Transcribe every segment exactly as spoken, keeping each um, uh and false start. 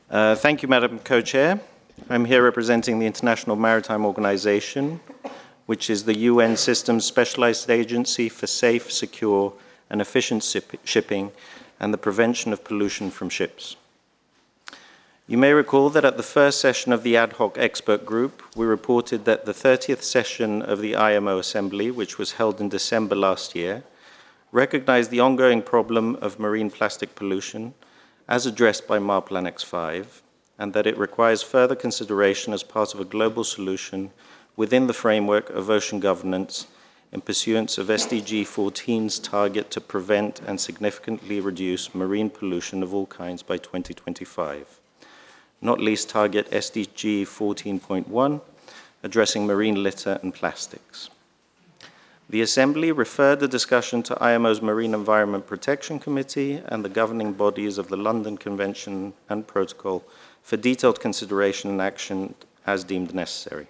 Uh, thank you, Madam Co-Chair. I'm here representing the International Maritime Organization, which is the U N Systems Specialized Agency for Safe, Secure and Efficient Shipping and the Prevention of Pollution from Ships. You may recall that at the first session of the ad hoc expert group, we reported that the thirtieth session of the I M O Assembly, which was held in December last year, recognized the ongoing problem of marine plastic pollution as addressed by MARPL Annex five, and that it requires further consideration as part of a global solution within the framework of ocean governance in pursuance of S D G fourteen's target to prevent and significantly reduce marine pollution of all kinds by twenty twenty-five, not least target S D G fourteen point one, addressing marine litter and plastics. The Assembly referred the discussion to I M O's Marine Environment Protection Committee and the governing bodies of the London Convention and Protocol for detailed consideration and action as deemed necessary.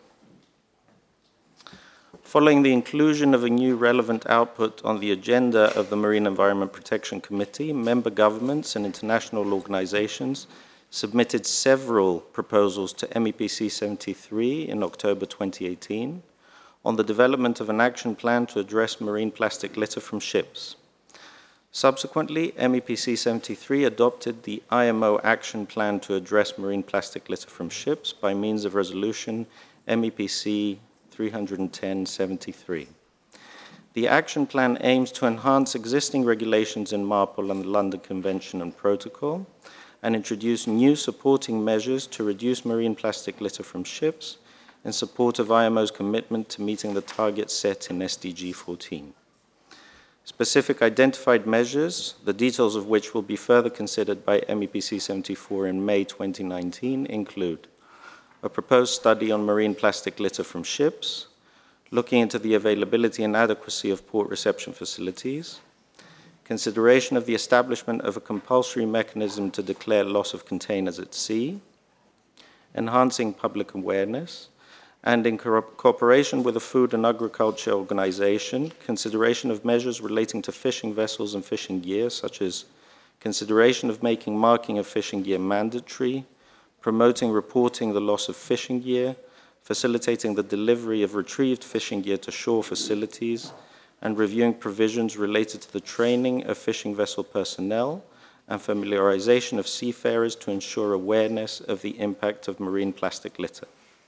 Following the inclusion of a new relevant output on the agenda of the Marine Environment Protection Committee, member governments and international organizations submitted several proposals to M E P C seventy-three in October twenty eighteen on the development of an action plan to address marine plastic litter from ships. Subsequently, M E P C seventy-three adopted the I M O Action Plan to address marine plastic litter from ships by means of resolution M E P C three ten seventy-three. The action plan aims to enhance existing regulations in MARPL and the London Convention and Protocol and introduce new supporting measures to reduce marine plastic litter from ships in support of I M O's commitment to meeting the targets set in S D G fourteen. Specific identified measures, the details of which will be further considered by M E P C seventy-four in May twenty nineteen, include a proposed study on marine plastic litter from ships, looking into the availability and adequacy of port reception facilities, consideration of the establishment of a compulsory mechanism to declare loss of containers at sea, enhancing public awareness, and in co cooperation with the Food and Agriculture Organization, consideration of measures relating to fishing vessels and fishing gear, such as consideration of making marking of fishing gear mandatory, promoting reporting the loss of fishing gear, facilitating the delivery of retrieved fishing gear to shore facilities, and reviewing provisions related to the training of fishing vessel personnel and familiarization of seafarers to ensure awareness of the impact of marine plastic litter.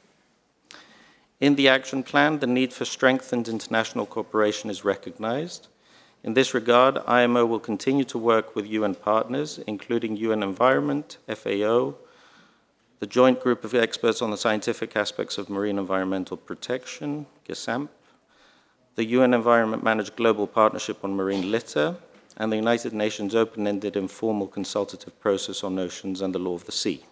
In the action plan, the need for strengthened international cooperation is recognized. In this regard, I M O will continue to work with U N partners, including U N Environment, F A O, the Joint Group of Experts on the Scientific Aspects of Marine Environmental Protection, GESAMP, the U N Environment Managed Global Partnership on Marine Litter, and the United Nations Open-Ended Informal Consultative Process on Oceans and the Law of the Sea.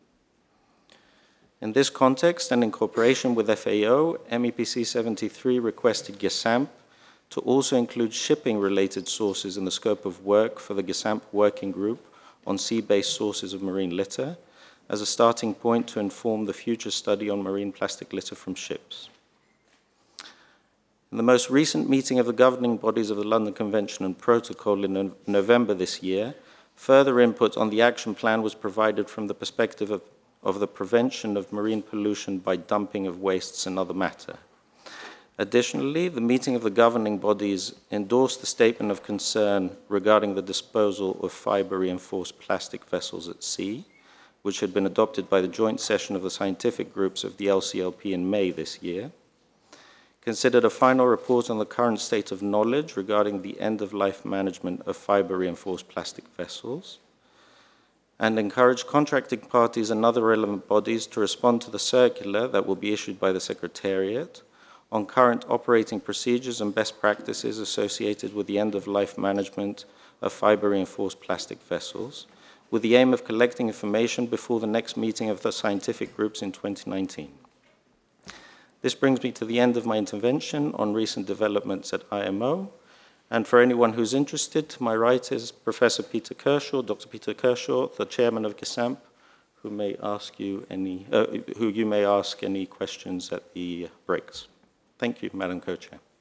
In this context, and in cooperation with F A O, M E P C seventy-three requested GESAMP to also include shipping-related sources in the scope of work for the GESAMP Working Group on sea-based sources of marine litter as a starting point to inform the future study on marine plastic litter from ships. In the most recent meeting of the governing bodies of the London Convention and Protocol in no November this year, further input on the action plan was provided from the perspective of of the prevention of marine pollution by dumping of wastes and other matter. Additionally, the meeting of the governing bodies endorsed the statement of concern regarding the disposal of fiber-reinforced plastic vessels at sea, which had been adopted by the joint session of the scientific groups of the L C L P in May this year, considered a final report on the current state of knowledge regarding the end-of-life management of fiber-reinforced plastic vessels, and encourage contracting parties and other relevant bodies to respond to the circular that will be issued by the Secretariat on current operating procedures and best practices associated with the end-of-life management of fiber-reinforced plastic vessels, with the aim of collecting information before the next meeting of the scientific groups in twenty nineteen. This brings me to the end of my intervention on recent developments at I M O. And for anyone who's interested, to my right is Professor Peter Kershaw, Doctor Peter Kershaw, the chairman of GESAMP, who may ask you any, uh, who you may ask any questions at the breaks. Thank you, Madam Co-Chair.